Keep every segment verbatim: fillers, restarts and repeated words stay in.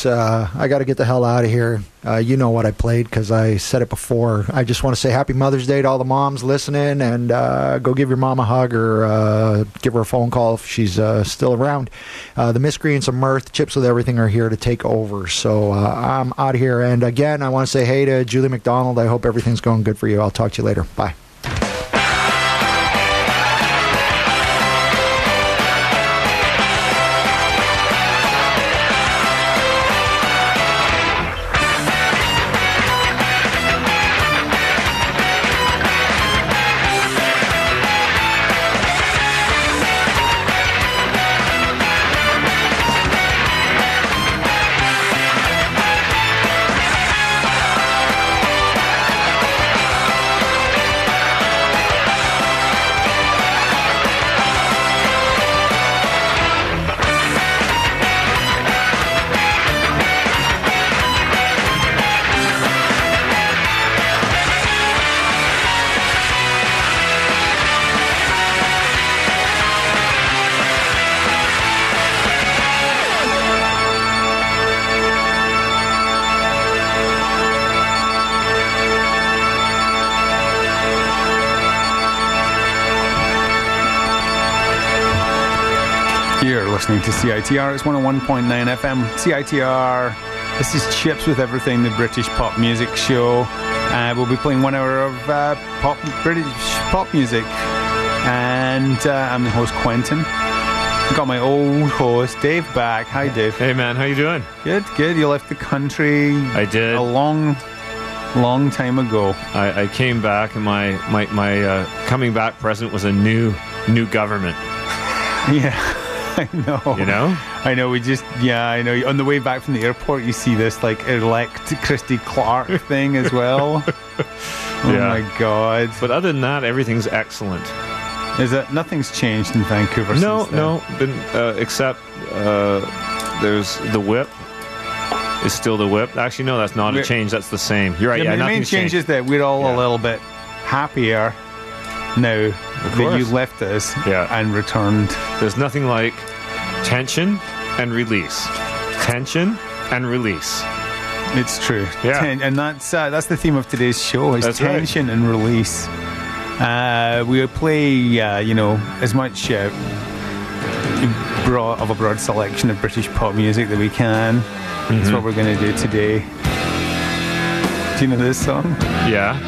Uh, I got to get the hell out of here. Uh, you know what I played because I said it before. I just want to say Happy Mother's Day to all the moms listening, and uh, go give your mom a hug or uh, give her a phone call if she's uh, still around. Uh, the Miscreants of Mirth, Chips with Everything are here to take over. So uh, I'm out of here. And again, I want to say hey to Julie McDonald. I hope everything's going good for you. I'll talk to you later. Bye. Listening to C I T R, it's one oh one point nine F M. C I T R, this is Chips with Everything, the British pop music show. Uh, we'll be playing one hour of uh, pop British pop music, and uh, I'm the host Quentin. I've got my old host Dave back. Hi Dave. Hey man, how you doing? Good, good. You left the country. I did a long, long time ago. I, I came back, and my my my uh, coming back present was a new new government. Yeah. I know. You know? I know, we just, yeah, I know. On the way back from the airport, you see this, like, elect Christy Clark thing as well. Oh, yeah. My God. But other than that, everything's excellent. Is it? Nothing's changed in Vancouver no, since then? No, no. Been, uh, except uh, there's the whip. Is still the whip. Actually, no, that's not we're, a change. That's the same. You're right. Yeah, yeah, the main change changed. is that we're all yeah. a little bit happier now that you left us yeah. and returned. There's nothing like tension and release. Tension and release. It's true. Yeah. Ten- and that's uh, that's the theme of today's show, is that's tension right. and release. Uh, we'll play, uh, you know, as much uh, broad, of a broad selection of British pop music that we can. Mm-hmm. That's what we're going to do today. Do you know this song? Yeah.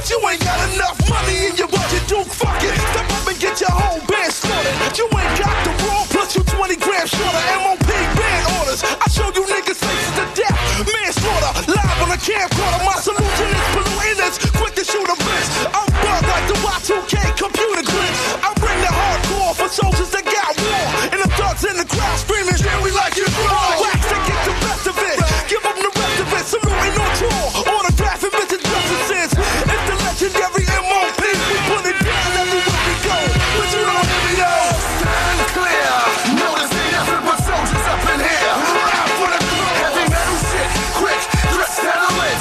but you ain't got enough money in your budget, dude. Fuck it. Step up and get your whole band slaughtered. You ain't got the raw, plus you twenty grams shorter. M O P band orders. I show you niggas faces to death. Manslaughter, live on a camcorder. My solution is polluting this. Quick to shoot a bitch. I'm bug like the Y two K computer glitch. I bring the hardcore for soldiers that got war. And the thugs in the crowd screaming, yeah, we like you raw. Wax to get the best of it. Give them the rest of it. Saluting on tour. Autographing bitches justices. It's the legendary M O P. We put it down everywhere we go. But you don't hear me though. Stand clear. Notice ain't nothing but soldiers up in here. Out for the club. Heavy metal shit. Quick, dress settle it.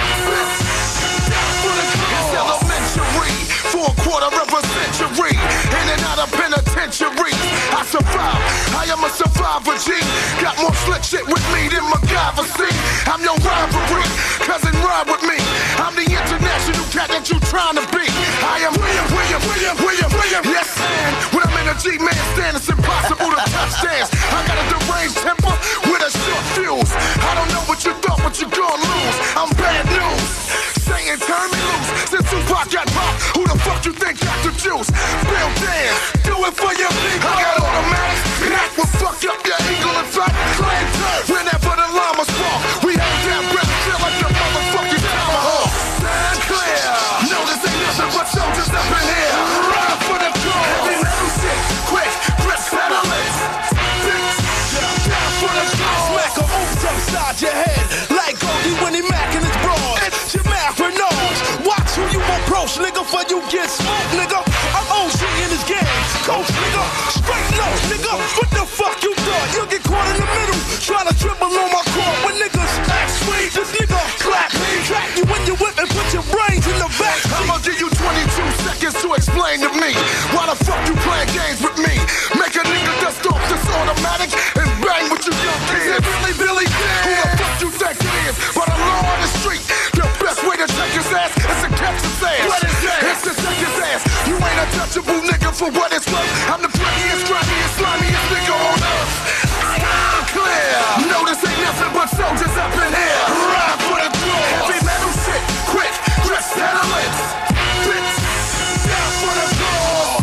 Down for the club. It's elementary. For a quarter of a century. In and out of penitentiary. I survive. I am a survivor, G. Got more slick shit with me than MacGyver, see? I'm your rivalry. Cousin, ride with me. I'm the international cat that you trying to be. I am William, William, William, William, William. Yes, man. When I'm in a G-man stand, it's impossible to touch dance. I got a deranged temper with a short fuse. I don't know what you thought, but you gon' lose. I'm bad news. Satan, turn me loose. Since Tupac got popped, who the fuck you think got the juice? Bill dance, do it for your people. I got automatics, that will fuck up your eagle and fat clan turf. Whenever the llamas fall, we hold that breath, feel like the motherfucking tomahawk. Stand clear. No, this ain't nothing but soldiers up in here. Ride for the cause. Heavy metal shit, quick, grip settle it. Down for the cause. Smack a oops upside your head. Like Goldie when he macking his broad. It's your Mac Renards. Watch who you approach, nigga, for you get smoked, nigga. I'm O G in this game. Coach, nigga. Straight nose, nigga. What the fuck you thought? You'll get caught in the middle. Trying to dribble on my court when niggas act sweet. This nigga clap me. Trap you when you whip and put your brains in the back. I'ma give you twenty-two seconds to explain to me why the fuck you playing games with me. Make a nigga dust off this automatic and bang with you young kids. Is it really Billy? Who the fuck you think it is? But a law on the street. The best way to check his ass is to catch his ass. What is that? It's to check his ass. You ain't a touchable nigga for what it's worth. I'm the prettiest, grimiest, slimiest nigga on earth. I'm clear. No, this ain't nothing but soldiers up in here. Ride for the cause. Heavy metal shit, quick, dress settle it. Bitch, down for the cause.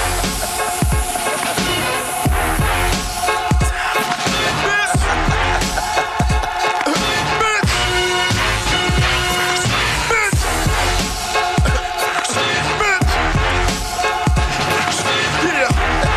Bitch. Bitch. Bitch. Bitch. Yeah.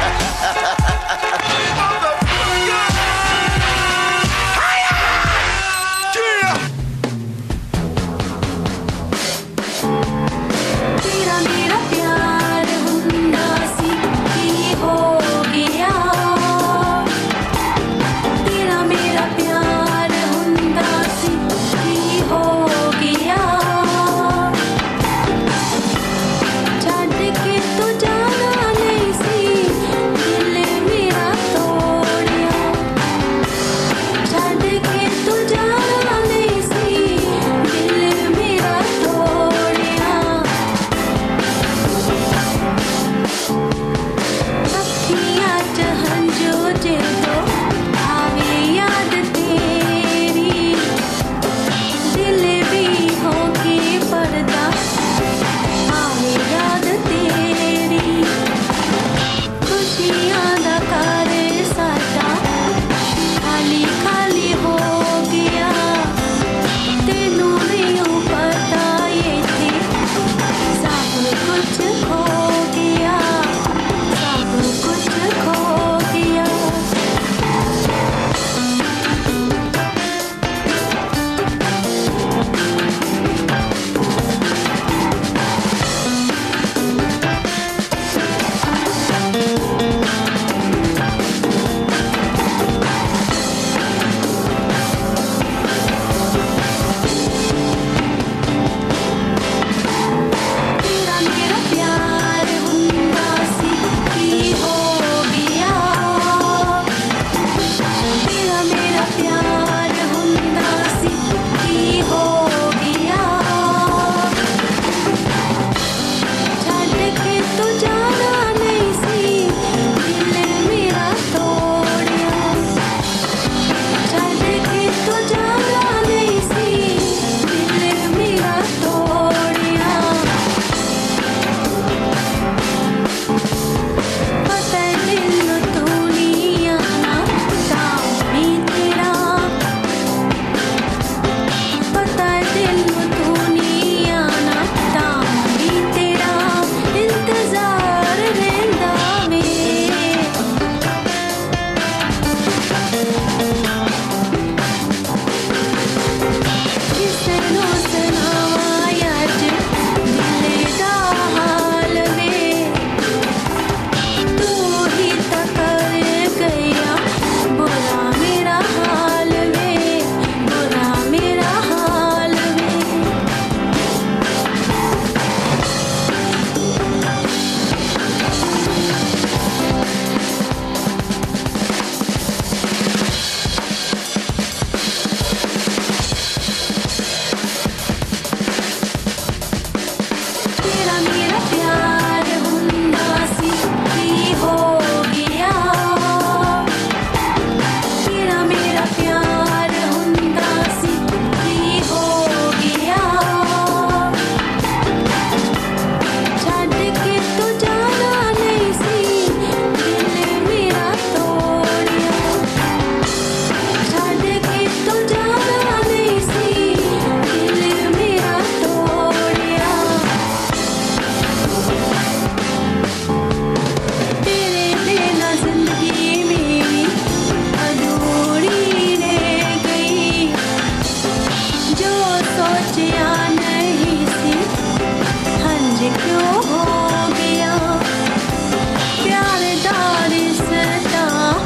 सोचिया नहीं सी हंज क्यों हो गया प्यार दारी सता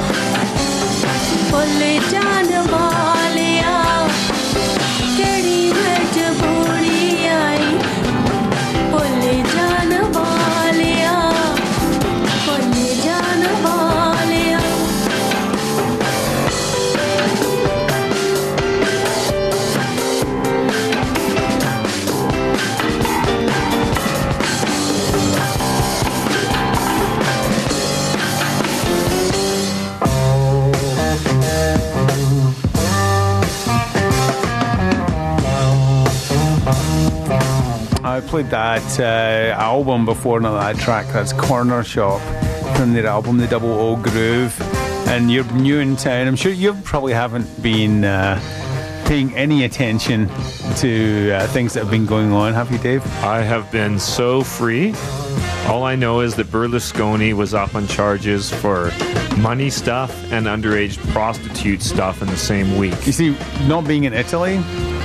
भुल जान वालिया केड़ी मजबूरी आई भुल जान वालिया भुल जान Walia I played that uh, album before, not that track. That's Corner Shop from their album, The Double O Groove. And you're new in town. I'm sure you probably haven't been uh, paying any attention to uh, things that have been going on, have you, Dave? I have been so free. All I know is that Berlusconi was up on charges for money stuff and underage prostitute stuff in the same week. You see, not being in Italy,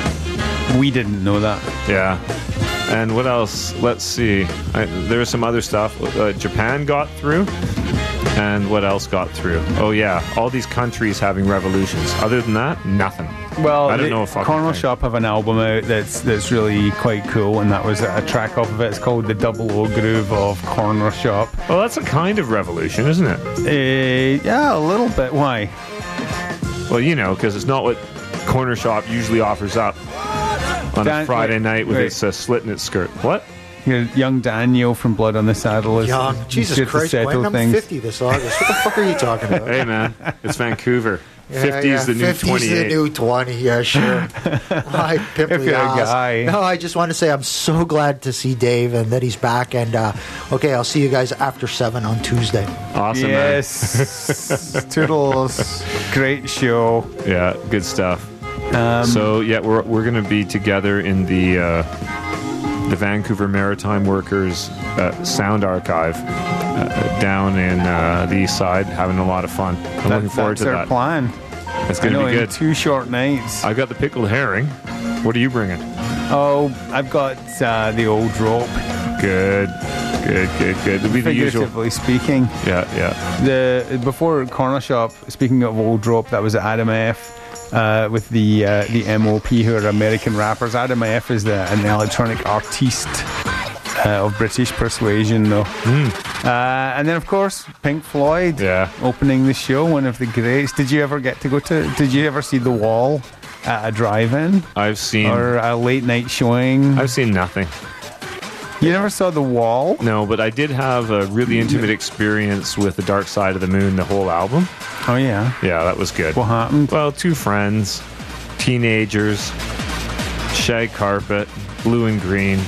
we didn't know that. Yeah. And what else? Let's see. I, there was some other stuff. Uh, Japan got through. And what else got through? Oh, yeah. All these countries having revolutions. Other than that, nothing. Well, I don't the know a fucking Corner thing. Shop have an album out that's that's really quite cool, and that was a track off of it. It's called The Double O Groove of Corner Shop. Well, that's a kind of revolution, isn't it? Uh, yeah, a little bit. Why? Well, you know, because it's not what Corner Shop usually offers up on Dan- a Friday wait, night with wait. its uh, slit in its skirt. What? Your young Daniel from Blood on the Saddle is Young. is Jesus here to Christ, settle Gwen, I'm things. fifty this August. What the fuck are you talking about? Hey, man. It's Vancouver. Yeah, fifty's yeah, the new fifty's twenty-eight. the new twenty, yeah, sure. My pimply If you're a ass. guy. No, I just want to say I'm so glad to see Dave and that he's back. And, uh, okay, I'll see you guys after seven on Tuesday. Awesome, Yes, Toodles, great show. man. Yeah, good stuff. Um, So, yeah, we're, we're going to be together in the uh, the Vancouver Maritime Workers uh, Sound Archive uh, down in uh, the East Side, having a lot of fun. I'm that- looking forward that's to our that. plan. It's I going to know, be in good. two short nights. I got the pickled herring. What are you bringing? Oh, I've got uh, the old rope. Good, good, good, good. It'll be the usual. Figuratively speaking, Yeah, yeah. the before Corner Shop. Speaking of old rope, that was Adam F. Uh, with the uh, the M O P, who are American rappers. Adam F is the, an electronic artiste uh, of British persuasion, though. Uh, and then, of course, Pink Floyd. Yeah. Opening the show, one of the greats. Did you ever get to go to? Did you ever see The Wall at a drive-in I've seen. or a late night showing? I've seen nothing. You never saw The Wall? No, but I did have a really intimate experience with The Dark Side of the Moon, the whole album. Oh yeah. Yeah, that was good. What happened? Well, two friends, teenagers, shag carpet, blue and green.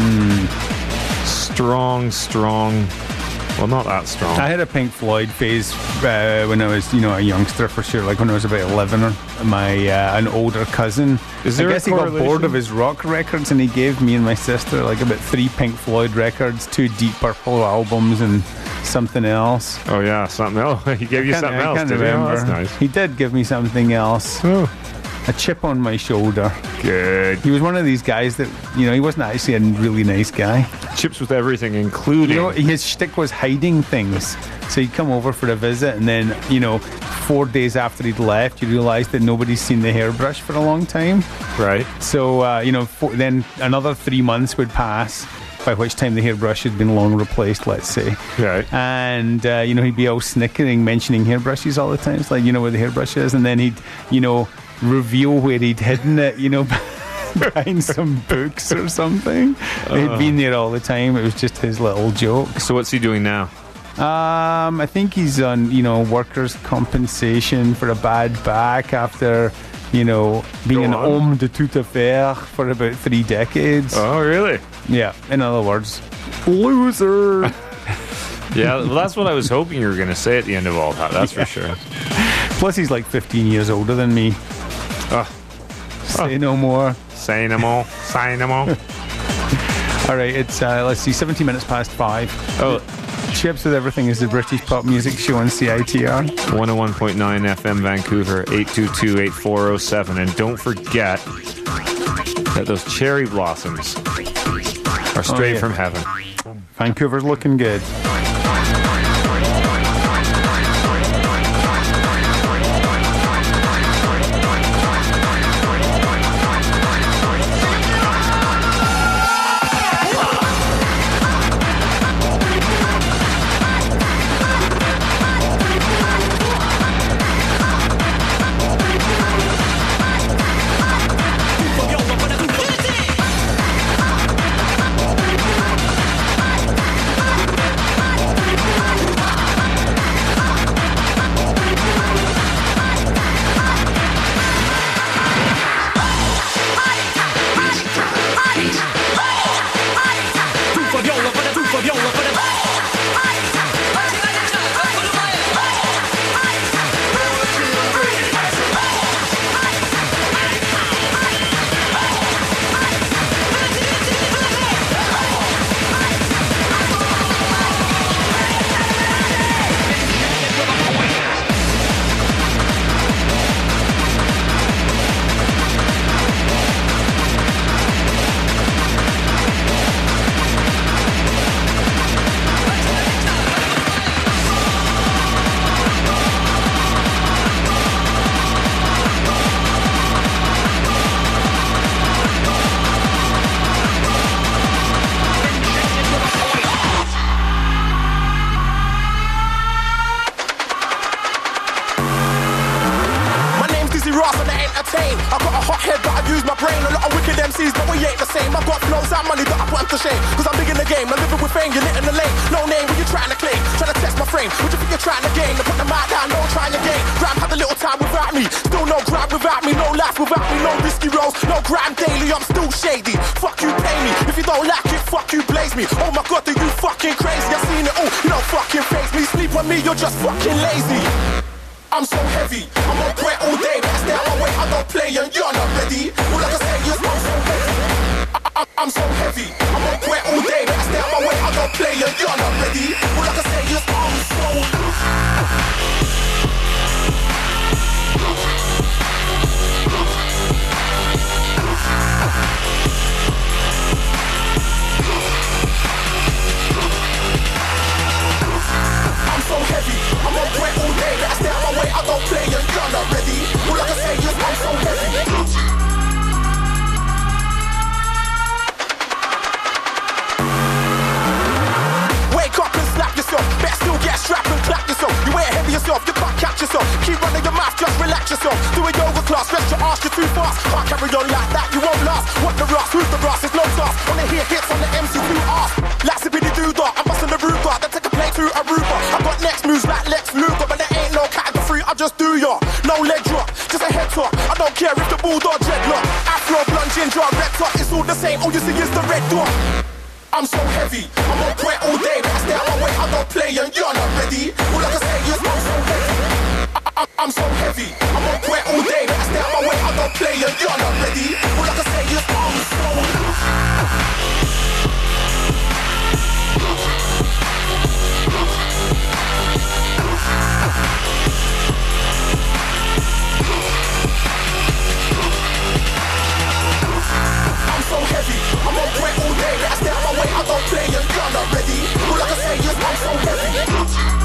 Strong, strong. Well, not that strong. I had a Pink Floyd phase uh, when I was, you know, a youngster for sure. Like when I was about eleven, or my uh, an older cousin. Is there I a guess he got bored correlation? of his rock records, and he gave me and my sister like about three Pink Floyd records, two Deep Purple albums, and something else. Oh, yeah, something else. He gave you I can't- something I else, can't did he? Oh, remember. that's nice. He did give me something else. Oh, A chip on my shoulder. good. He was one of these guys that, you know, he wasn't actually a really nice guy. Chips with everything, including... You know, his shtick was hiding things. So he'd come over for a visit, and then, you know, four days after he'd left, you realised that nobody's seen the hairbrush for a long time. Right. So, uh, you know, four, then another three months would pass, by which time the hairbrush had been long replaced, let's say. Right. And, uh, you know, he'd be all snickering, mentioning hairbrushes all the time. It's like, you know where the hairbrush is? And then he'd, you know, reveal where he'd hidden it, you know, behind some books or something. He'd been there all the time. It was just his little joke. So what's he doing now? Um, I think he's on, you know, workers' compensation for a bad back after, you know, being Go an on. homme de toute affaire for about three decades. Oh, really? Yeah, in other words, loser. Yeah, well, that's what I was hoping you were going to say at the end of all that. That's for sure. Plus, he's like fifteen years older than me. Oh, Say no more. say no more. Say no more. All right, it's, uh, let's see, seventeen minutes past five. Oh, Chips with Everything is the British pop music show on C I T R. one oh one point nine F M Vancouver, eight two two, eight four oh seven. And don't forget, that those cherry blossoms are straight Oh, yeah. from heaven. Vancouver's looking good. I got a hot head, but I use my brain. A lot of wicked M Cs, but we ain't the same. I got flows and money that I put to shame. Cause I'm big in the game, I'm living with fame, you're lit in the lane. No name, what you trying to claim? Trying to test my frame, what you think you're trying to gain? To put the mic down, no trying to gain. Ram had a little time without me, still no grind without me. No life without me, no risky rolls, no grind daily. I'm still shady, fuck you, pay me. If you don't like it, fuck you, blaze me. Oh my god, are you fucking crazy? I've seen it all, you don't fucking face me. Sleep on me, you're just fucking lazy. I'm so heavy, I'm on point all day, but I stay out my way, I don't play and you're not ready. All I can say is I'm so heavy. I, I, I'm so heavy, I'm on point all day, but I stay out my way, I don't play and you're not ready. All I can say is I'm so I'm so heavy, I'm on point all day, but I stay out my way, I don't play and you're not ready. All I can say is I'm so heavy. Wake up and slap yourself, better still get strapped and clap yourself. You ain't heavy yourself, you can't catch yourself. Keep running your mouth, just relax yourself. Do a yoga class, rest your ass, you're too fast. Can't carry on like that, you won't last. What the rust, who's the rust, it's no task. Wanna hear hits on the M C two ass. Like Zippity Doo-Dah, I'm busting the Ruger. Then take a plane to Aruba. I got next moves like Lex Luger, but there ain't no category three, I just do ya. No leg drop, just a head top. I don't care if the bulldog dreadlock. Afro, blonde, ginger, red top, it's all the same, all you see is the red dot. I'm so heavy, I'm on point all day, but I stay out my way, I don't play and you're not ready. All I can say is I'm so heavy. I, I, I'm so heavy, I'm on point all day, but I stay out my way, I don't play and you're not ready. All I can say is I'm so I'm so heavy, I'm on point all day, but I stay out my way, I don't play and you're not ready. All I can say is I'm so heavy.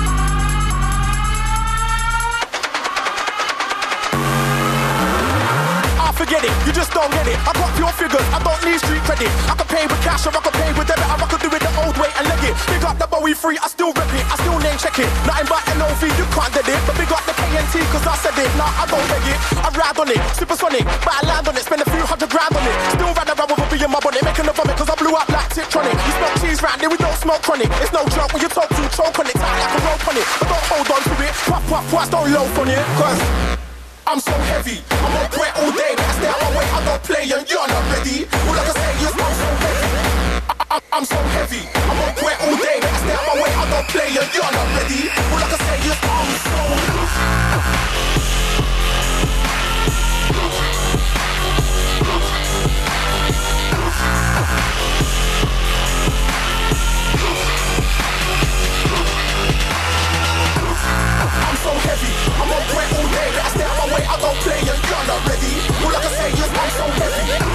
Forget it, you just don't get it. I got pure figures, I don't need street credit. I can pay with cash or I can pay with debit, or I can do it the old way and leg it. Big up the Bowie free, I still rep it, I still name check it. Nothing but N O V, you can't get it. But big up the K N T, cause I said it. Nah, I don't beg it, I ride on it, supersonic, but I land on it, spend a few hundred grand on it. Still ride around with a bee in my bonnet, making a vomit, cause I blew up like Tiptronic. You smoke cheese round, then we don't smoke chronic. It's no joke when you talk to choke on it, tight like a rope on it. But don't hold on to it, puff, puff, puff, don't loaf on it, cause I'm so heavy, I'm on point all day, but I stay out my way, I don't play and you're not ready. All I can say is I'm so heavy. I, I, I'm so heavy, I'm on point all day, but I stay out my way, I don't play and you're not ready. All I can say is I'm so I'm so heavy, I'm on point all day, but I stay out my way, I don't play and you're not ready. All I can say is I'm so heavy.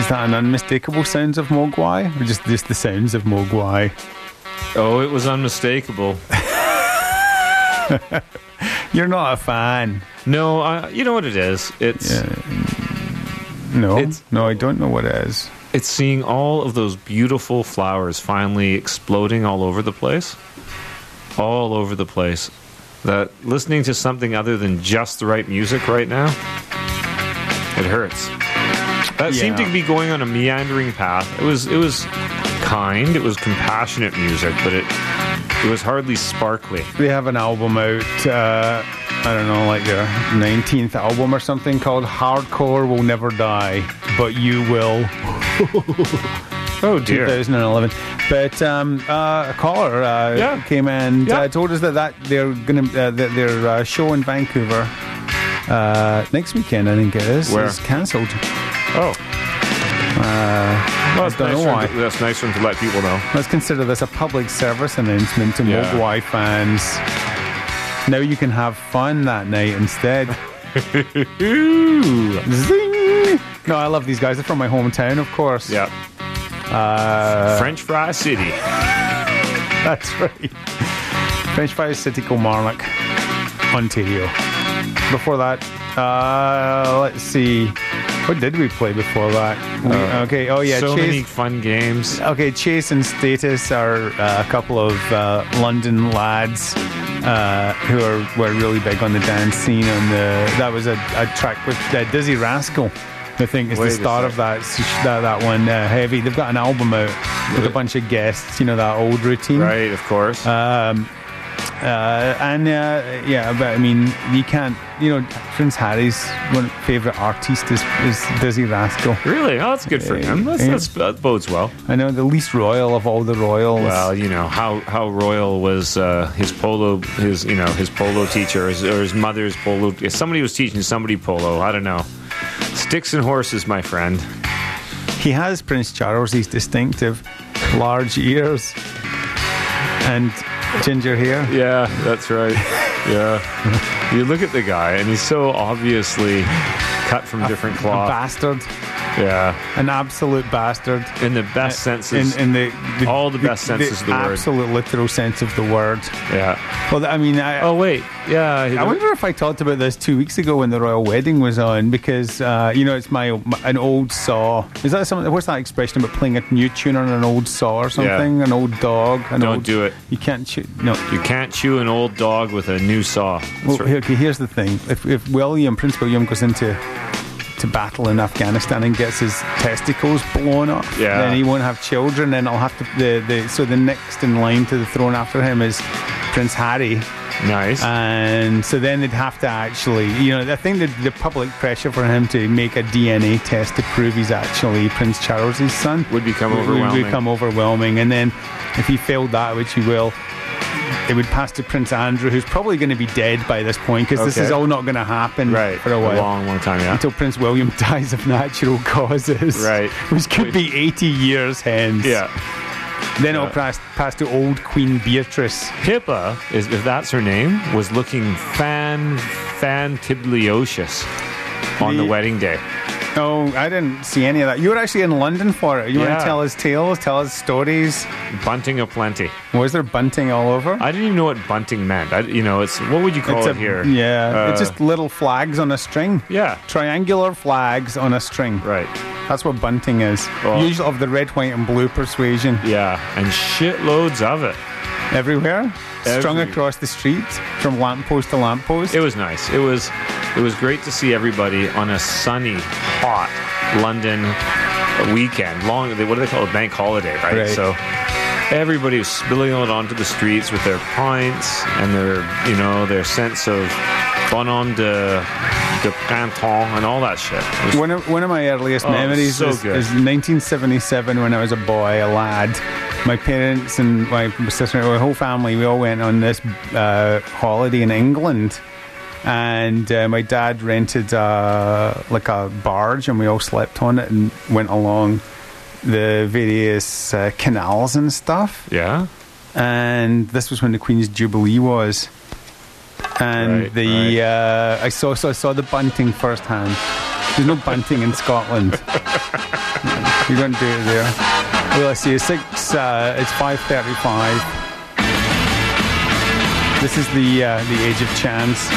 Is that an unmistakable sounds of Mogwai? Or just, just the sounds of Mogwai? Oh, it was unmistakable. You're not a fan. No, I, you know what it is? It's Yeah. No, It's- no, I don't know what it is. it's seeing all of those beautiful flowers finally exploding all over the place. All over the place. That listening to something other than just the right music right now, it hurts. That seemed Yeah. to be going on a meandering path. It was it was kind, it was compassionate music, but it it was hardly sparkly. They have an album out, uh, I don't know, like their nineteenth album or something called Hardcore Will Never Die, But You Will. Oh dear. twenty eleven. But um, uh, a caller uh, Yeah. came and Yeah. uh, told us that, that they're going to uh, that their uh, show in Vancouver uh, next weekend, I think it is, Where? is cancelled. Oh. Uh, Well, I that's don't nice, know for why. him to, that's nice for him to let people know. Let's consider this a public service announcement to Yeah. Mogwai fans. Now you can have fun that night instead. Zing! No, I love these guys. They're from my hometown, of course. Yeah. Uh, French Fry City. That's right. French Fry City, Kilmarnock, Ontario. Before that, uh, let's see. What did we play before that? We- Uh, okay, oh yeah, so Chase. many fun games. Okay, Chase and Status are uh, a couple of uh, London lads uh, who are were really big on the dance scene. And the, that was a, a track with uh, Dizzy Rascal. I think is Wait the a start of that that that one. Uh, Heavy. They've got an album out with a bunch of guests. You know that old routine. Right, of course. Um, uh, and uh, yeah, but I mean, you can't. You know, Prince Harry's one favorite artist is, is Dizzy Rascal. Really? Oh, that's good for him. That's, Yeah. that's, that bodes well. I know, the least royal of all the royals. Well, you know how how royal was uh, his polo, his you know his polo teacher, his, or his mother's polo. Somebody was teaching somebody polo. I don't know. Sticks and horses, my friend. He has Prince Charles's distinctive large ears and ginger hair. Yeah, that's right. Yeah. You look at the guy, and he's so obviously cut from different A cloth. bastard. Yeah. An absolute bastard. In the best senses. In, in the, the All the best senses of the word. absolute literal sense of the word. Yeah. Well, I mean, I, Oh, wait. Yeah. I wonder if I talked about this two weeks ago when the royal wedding was on, because uh, you know, it's my, my an old saw. Is that something? What's that expression about playing a new tune on an old saw or something? An old dog. An Don't old, do it. You can't chew. No. You can't chew an old dog with a new saw. That's Well, right. okay, here's the thing. If, if William, Prince William, goes into to battle in Afghanistan and gets his testicles blown off, Yeah. then he won't have children. Then I'll have to. The, the so the next in line to the throne after him is Prince Harry, Nice. and so then they'd have to actually, you know, I think the, the public pressure for him to make a D N A test to prove he's actually Prince Charles's son Would become would- overwhelming. Would become overwhelming, and then if he failed that, which he will, it would pass to Prince Andrew, who's probably going to be dead by this point, because this Okay. is all not going to happen right. for a while. long, long time, yeah. Until Prince William dies of natural causes. Right. Which could be eighty years hence. Yeah. Then Yeah. it'll pass, pass to old Queen Beatrice. Pippa, is, if that's her name, was looking fan, fantibiliocious on the, The- wedding day. Oh, I didn't see any of that. You were actually in London for it. You want Yeah. to tell us tales, tell us stories? Bunting aplenty. Was there bunting all over? I didn't even know what bunting meant. I, you know, it's what would you call It's it a- here? Yeah, Uh, it's just little flags on a string. Yeah. Triangular flags on a string. Right. That's what bunting is. Oh. Usually of the red, white, and blue persuasion. Yeah, and shitloads of it. Everywhere, strung Every- across the street from lamppost to lamppost. It was nice. It was it was great to see everybody on a sunny, hot London weekend. Long, what do they call it? Bank holiday, right? Right. So everybody was spilling out onto the streets with their pints and their, you know, their sense of bonhomme de, de printemps and all that shit. It was- One of, one of my earliest Oh, memories so is, good. is nineteen seventy-seven when I was a boy, a lad. My parents and my sister, my whole family, we all went on this uh, holiday in England. And uh, my dad rented uh, like a barge, and we all slept on it and went along the various uh, canals and stuff. yeah. And this was when the Queen's Jubilee was. And Right, the uh, I saw so I saw the bunting firsthand. There's no bunting in Scotland. You're going to do it there. Well, I see. It's six. Uh, it's five thirty-five. This is the uh, the age of chance.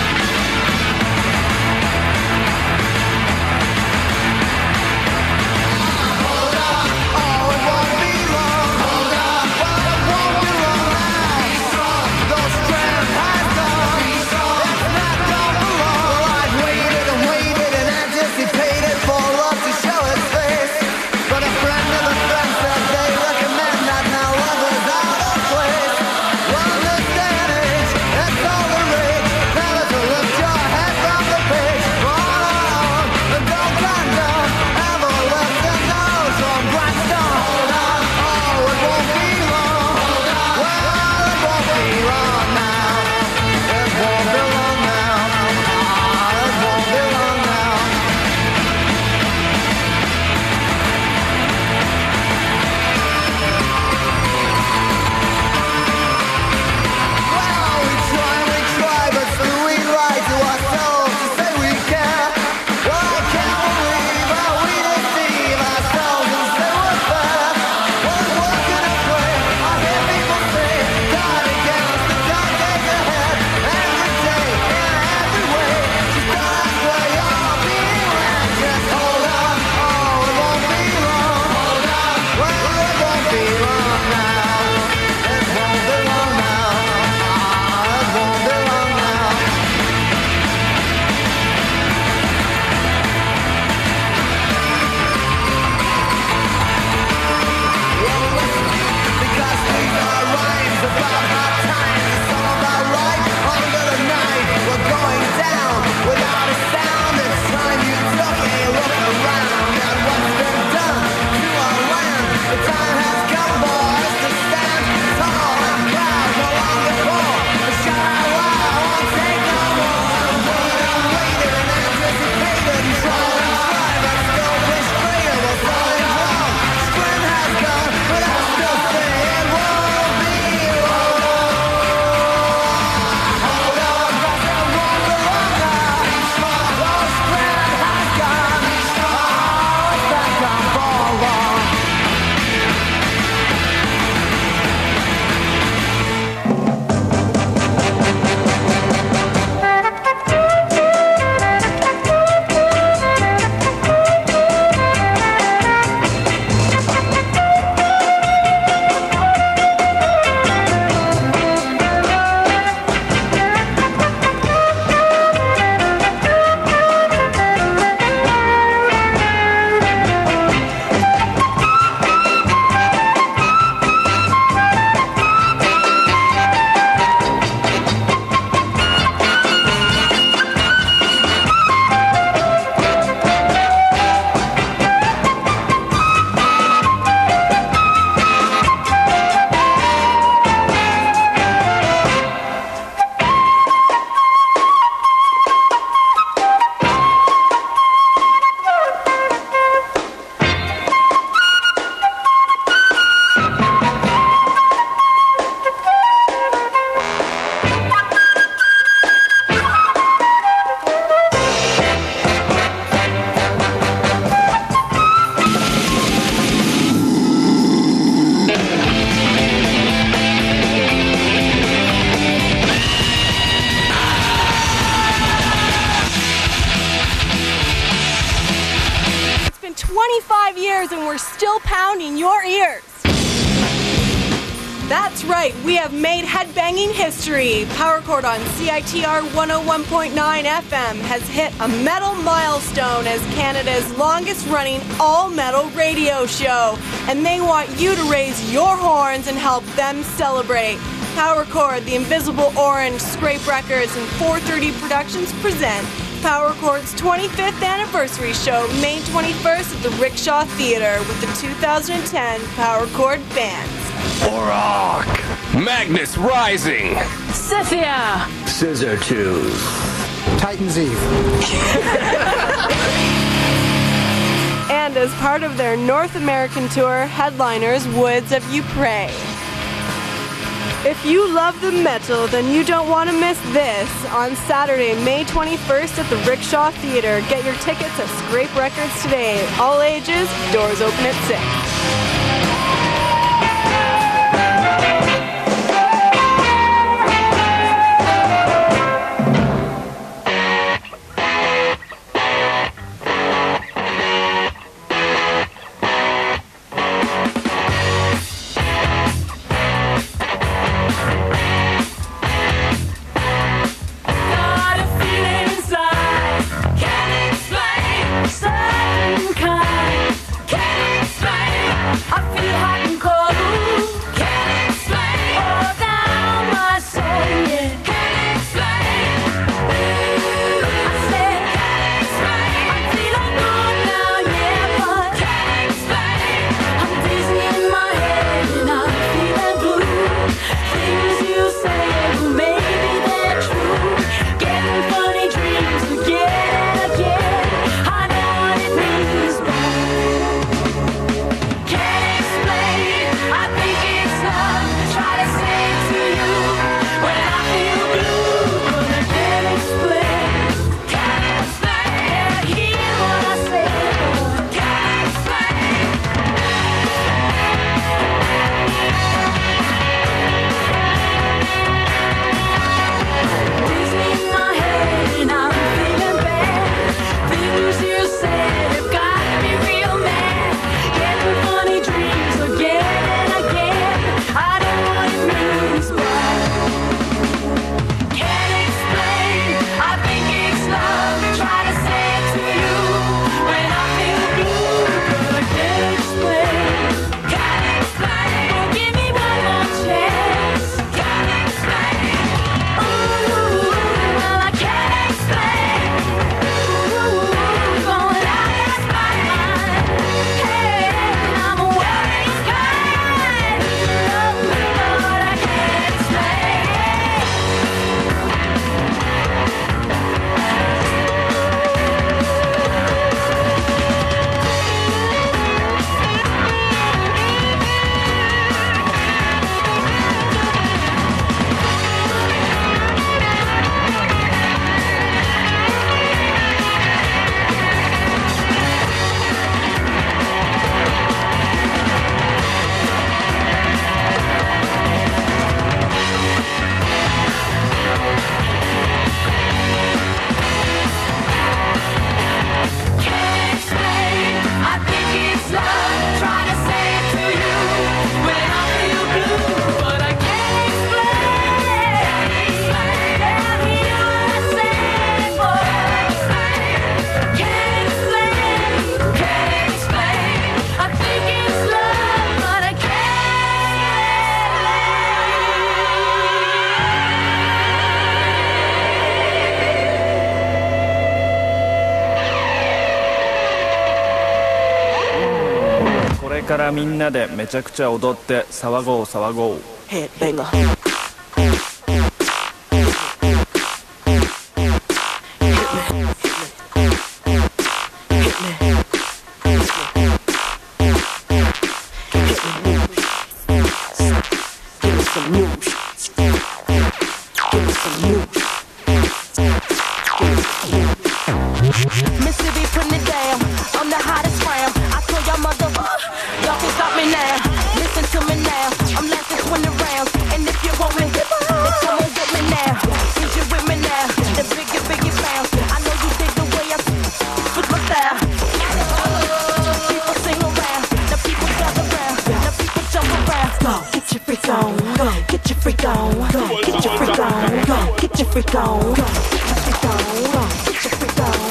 twenty-five years and we're still pounding your ears. That's right, we have made headbanging history. Power Chord on C I T R one oh one point nine F M has hit a metal milestone as Canada's longest running all-metal radio show. And they want you to raise your horns and help them celebrate. Power Chord, the Invisible Orange, Scrape Records, and four thirty Productions present Power Chord's twenty-fifth anniversary show, May twenty-first at the Rickshaw Theatre with the two thousand ten Power Chord bands. Orok, Magnus Rising, Scythia, Scissor Tooth, Titan's Eve. And as part of their North American tour, headliners Woods of Ypres. If you love the metal, then you don't want to miss this. On Saturday, May twenty-first at the Rickshaw Theater. Get your tickets at Scrape Records today. All ages, doors open at six. これからみんなでめちゃくちゃ踊って騒ごう騒ごう。 Headbanger. Mississippi putting it down. I'm the hottest round. I told y'all mother, y'all can stop me now. Listen to me now. I'm lasting twenty rounds. And if you want me, then come on get me now. Is you with me now? The biggie, biggie bounce. I know you dig the way I switch my style. People sing around. The people gather around. The people jump around. Go, get your freak on. Go, get your freak on. Go, get your freak on. Go, get your freak on. Go, get your freak on. Go, get your freak on.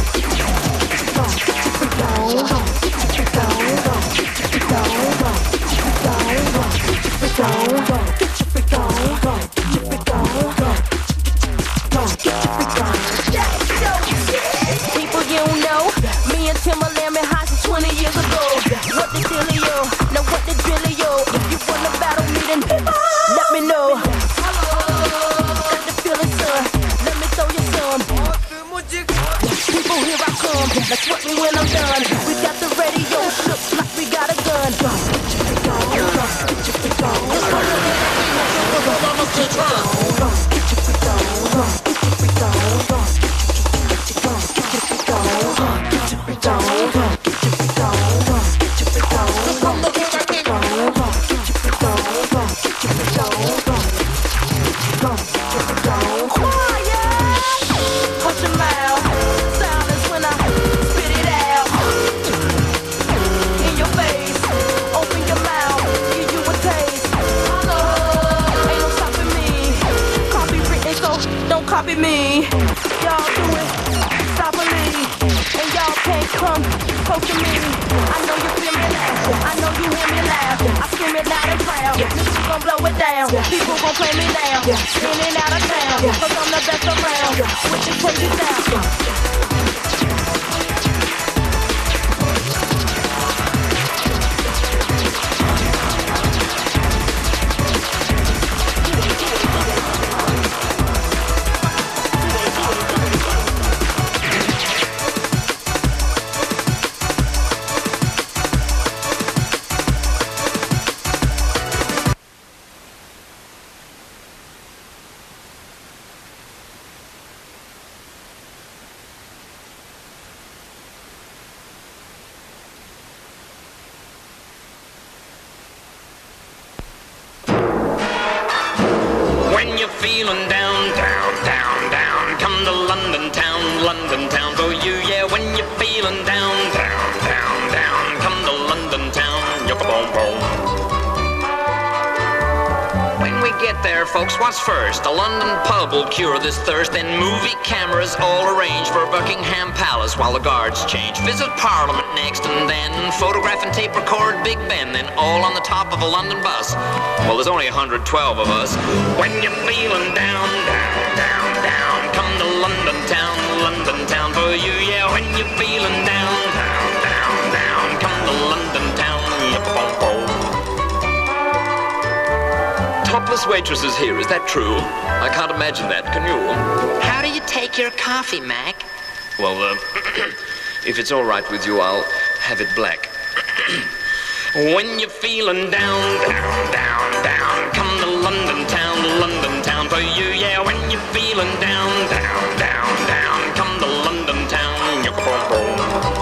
People you know, me and Timberland been hot since twenty years ago. What the dealio? Now what the drillio? If you wanna battle me, then let me know. Got the feeling, son. Let me throw you some. I scream it loud and proud. Niggas gon' blow it down. People gon' play me now. In and out of town. Cause I'm the best around. With this crazy sound. Feeling down, down, down, down. Come to London town, London town for you. Yeah, when you're feeling down, down, down, down. Come to London town, yucca boom boom. When we get there, folks, what's first? A London pub will cure this thirst. Then movie cameras all arranged for Buckingham Palace while the guards change. Visit Parliament next, and then photograph and tape record Big Ben. Then all on the top of a London bus. Well, there's only one hundred twelve of us. When you're feeling down, down, down, down. Come to London town, London town for you. Yeah, when you're feeling down, down, down, down. Come to London town, yup, boom, boom. Topless waitresses here, is that true? I can't imagine that, can you? How do you take your coffee, Mac? Well, uh, if it's all right with you, I'll have it black. When you're feeling down, down, down, down. Come to London town, London town for you. Yeah, when you're feeling down, down, down, down. Come to London town, yucca boom boom.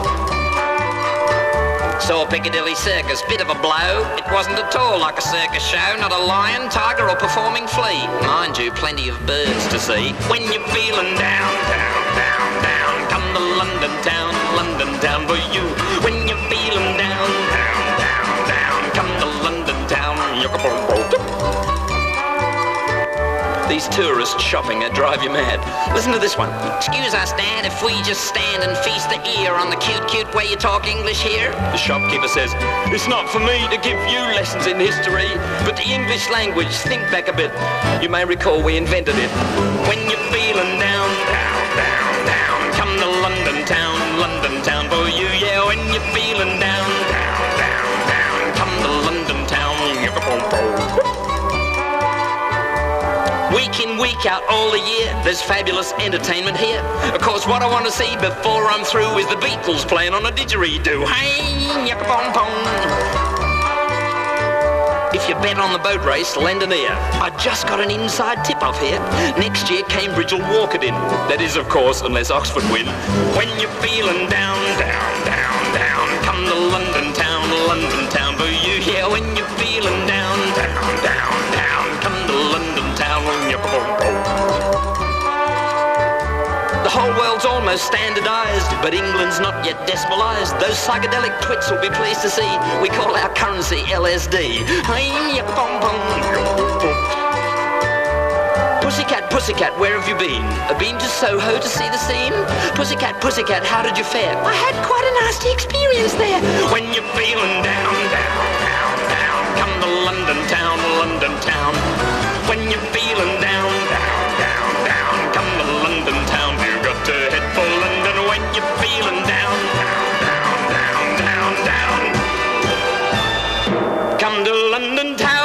Saw Piccadilly Circus, bit of a blow. It wasn't at all like a circus show. Not a lion, tiger or performing flea. Mind you, plenty of birds to see. When you're feeling down, down, down, down. Come to London town, London town for you. When you're feeling down, down, down, down. Come to London town, yucca boom boom. These tourists shopping that drive you mad. Listen to this one. Excuse us, Dad, if we just stand and feast the ear on the cute, cute way you talk English here. The shopkeeper says, it's not for me to give you lessons in history, but the English language, think back a bit. You may recall we invented it. When you're feeling down, down, down, down. Come to London town, London town for you. Yeah, when you're feeling down, down, down, down. Come to London town, yucca boom boom. Week in, week out, all the year, there's fabulous entertainment here. Of course, what I want to see before I'm through is the Beatles playing on a didgeridoo. Hey, yucca boom boom. If you bet on the boat race, lend an ear. I just got an inside tip-off here. Next year, Cambridge will walk it in. That is, of course, unless Oxford win. When you're feeling down, down, down, down. Come to London town, London town for you. Yeah, when you're feeling down, down, down, down. Come to London town, yucca boom boom. The whole world's almost standardized, but England's not yet decimalized. Those psychedelic twits will be pleased to see we call our currency L S D. Hey, yucca boom boom. Pussycat, pussycat, where have you been? A been to Soho to see the scene? Pussycat, pussycat, how did you fare? I had quite a nasty experience there. When you're feeling down, down, down, down. Come to London town, London town. When you're feeling down, down, down, down. Come to London town. You got to head for London when you're feeling down, down, down, down, down, down. Come to London town.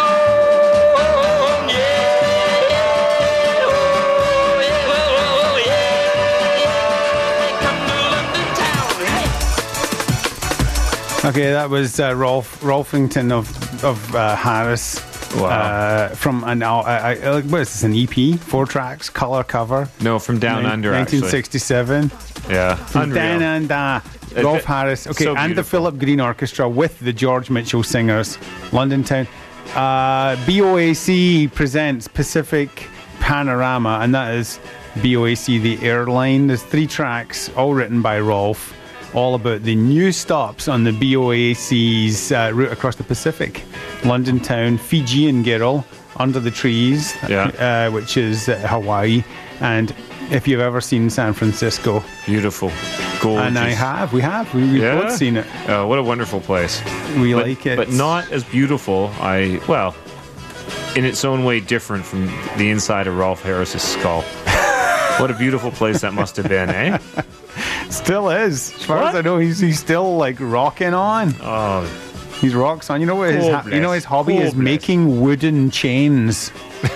Okay, that was uh, Rolf Rolfington of of uh, Harris. Wow. Uh, from an uh, I, I, what is this? An E P, four tracks, color cover. No, from Down Nin- Under. nineteen sixty-seven. Actually. Yeah, from unreal. Down Under. Rolf it, Harris. Okay, so and the Philip Green Orchestra with the George Mitchell Singers. London Town. Uh, B O A C presents Pacific Panorama, and that is B O A C, the airline. There's three tracks, all written by Rolf. All about the new stops on the B O A C's uh, route across the Pacific. London Town, Fijian Girl, Under the Trees, yeah. uh, which is uh, Hawaii. And if you've ever seen San Francisco, beautiful. Gorgeous. And I have. We have. We, we've Yeah? both seen it. Oh, what a wonderful place. We But- like it. But not as beautiful. I, well, in its own way different from the inside of Rolf Harris's skull. What a beautiful place that must have been, eh? Still is. As far What? as I know, he's, he's still like rocking on. Oh, He's rocks on. You know what his ha- you know his hobby is Hopeless. making wooden chains.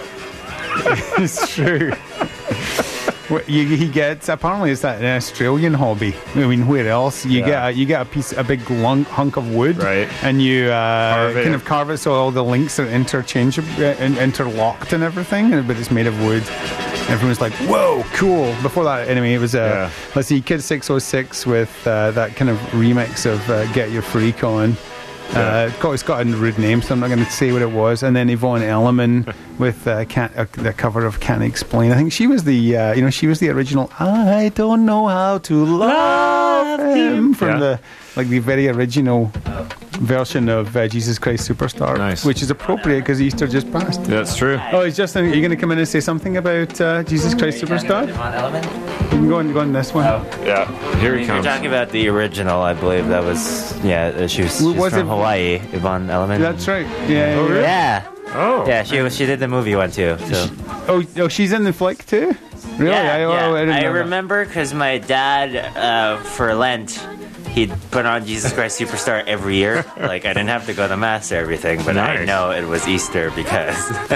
It's true. What you, he gets apparently it's that an Australian hobby. I mean, where else you Yeah. get a, you get a piece, a big lunk, hunk of wood, Right. And you uh, Carve it. kind of carve it so all the links are interchangeable, uh, in- interlocked and everything. But it's made of wood. Everyone's like, "Whoa, cool!" Before that, anyway, it was uh, Yeah. let's see, Kid six oh six with uh, that kind of remix of uh, "Get Your Freak On." Uh, it's got- it's got a rude name, so I'm not going to say what it was. And then Yvonne Elliman with uh, can't, uh, the cover of "Can't Explain." I think she was the, uh, you know, she was the original. I don't know how to love him from Yeah. the like the very original version of uh, Jesus Christ Superstar, Nice. which is appropriate because Easter just passed. that's true. Oh, it's Justin. Are you going to come in and say something about uh, Jesus Christ Superstar? You can go on, go on this one. Yeah, here he You're comes. talking about the original, I believe that was, yeah, she was, Well, she's was from it- Hawaii, Yvonne Elliman. That's right. Yeah. Oh, yeah. really? Yeah. Oh. Yeah, she was, she did the movie one too. So. Oh, oh, she's in the flick too. Really? Yeah, I, yeah. oh, I, didn't I know that. remember because my dad, uh, for Lent, he'd put on Jesus Christ Superstar every year. Like, I didn't have to go to Mass or everything, but I Nice. know it was Easter because...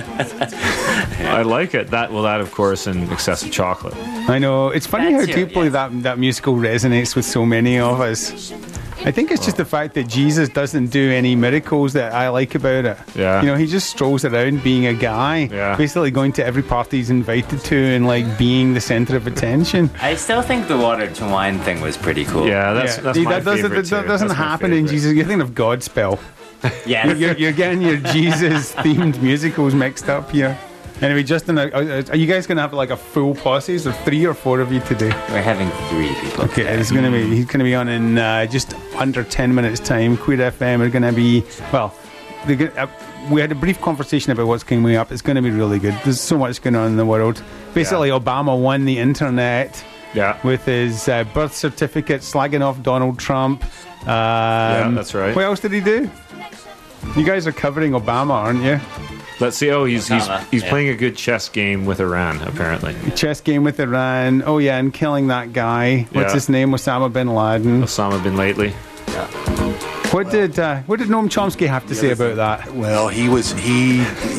I like it. That well, that of course, and excessive chocolate. I know. It's funny That's how it, deeply yes. that that musical resonates with so many of us. I think it's just the fact that Jesus doesn't do any miracles that I like about it. Yeah. You know, he just strolls around being a guy, Yeah. basically going to every party he's invited to and like being the center of attention. I still think the water to wine thing was pretty cool. Yeah, that's Yeah. that's See, my that doesn't, favorite that too. doesn't That's my happen in favorite. Jesus. You're thinking of Godspell. Yeah. You're, you're getting your Jesus-themed musicals mixed up here. Anyway, Justin, are, are you guys going to have like a full posse? Is there three or four of you today? We're having three people. Okay, it's going to be. He's going to be on in uh, just under ten minutes' time. Queer F M are going to be well. they're gonna- Uh, we had a brief conversation about what's coming up. It's going to be really good. There's so much going on in the world. Basically, Obama won the internet Yeah. with his uh, birth certificate, slagging off Donald Trump. Um, Yeah, that's right. What else did he do? You guys are covering Obama, aren't you? Let's see. Oh, he's he's Osama, he's yeah. playing a good chess game with Iran, apparently. Chess game with Iran. Oh yeah, and killing that guy. What's Yeah. his name? Osama bin Laden. Osama bin lately. What did uh, what did Noam Chomsky have to say about that? Well, he was he,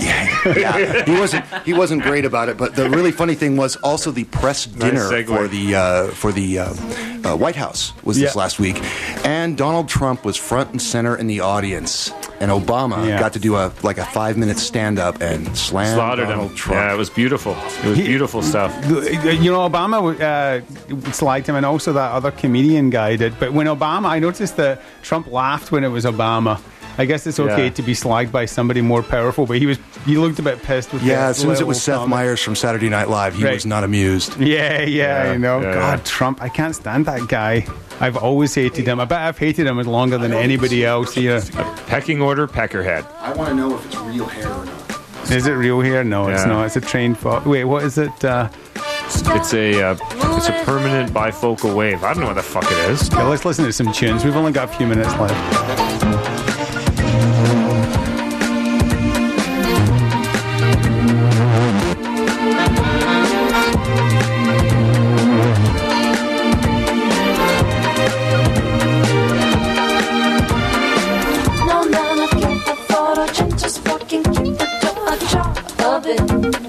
yeah, he wasn't he wasn't great about it. But the really funny thing was also the press dinner segue. for the uh, for the uh, uh, White House was this Yeah. last week, and Donald Trump was front and center in the audience, and Obama Yeah. got to do a like a five minute stand up and slam Slaughtered Donald him. Trump. Yeah, it was beautiful. It was He- beautiful stuff. You know, Obama uh, slagged him, and also that other comedian guy did. But when Obama, I noticed that Trump laughed when it was Obama. I guess it's okay Yeah. to be slagged by somebody more powerful, but he was he looked a bit pissed with Yeah, the as soon as it little was Seth comment. Myers from Saturday Night Live, he Right. was not amused. Yeah, yeah, Yeah, you know, yeah. God, Trump, I can't stand that guy. I've always hated him. I bet I've hated him longer than anybody else here. Pecking order, Peckerhead. I want to know if it's real hair or not. Is it real hair? No, it's Yeah. not. It's a trained fox. Wait, what is it? Uh, It's a uh, it's a permanent bifocal wave. I don't know what the fuck it is. okay, let's listen to some tunes. We've only got a few minutes left. No, none of you afford a change, just fucking keep the door ajar of it.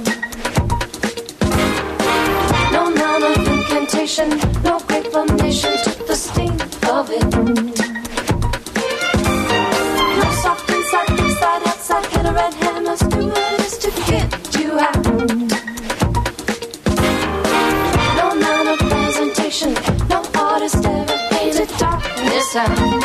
No, none of incantation, no great formation to the sting of it. No soft inside, inside, outside, hit a red hammers, do it is to get you out. No, none of presentation, no artist ever painted darkness out.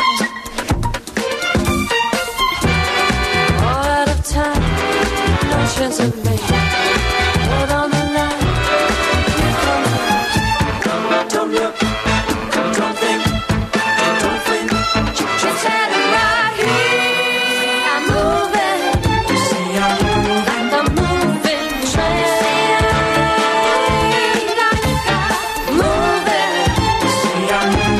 Out of time, no chance of me. Put on the line. Here comes don't look, don't think, don't think. Just had it right here. I'm moving. You see, I'm moving. The moving train. Moving. You see, I'm moving.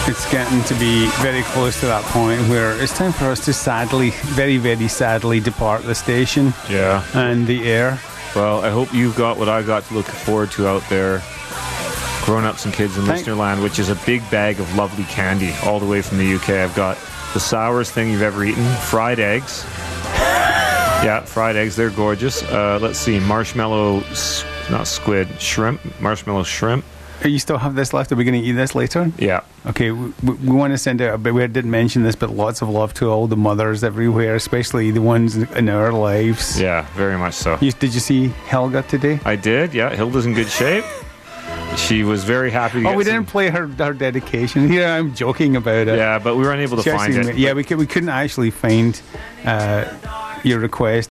It's getting to be very close to that point where it's time for us to sadly, very, very sadly depart the station. Yeah. And the air. Well, I hope you've got what I got to look forward to out there. Grown-ups and kids in Thank- Listenerland, which is a big bag of lovely candy all the way from the U K. I've got the sourest thing you've ever eaten, fried eggs. Yeah, fried eggs, they're gorgeous. Uh, let's see, marshmallow, s- not squid, shrimp, marshmallow shrimp. You still have this left? Are we going to eat this later? Yeah. Okay, we, we want to send out a bit. We didn't mention this, but lots of love to all the mothers everywhere, especially the ones in our lives. Yeah, very much so. You, did you see Helga today? I did, yeah. Hilda's in good shape. She was very happy to Oh, get we some- didn't play her her dedication. Here, I'm joking about it. Yeah, but we were unable to She find actually it. ma- Yeah, we, could, we couldn't actually find uh, your request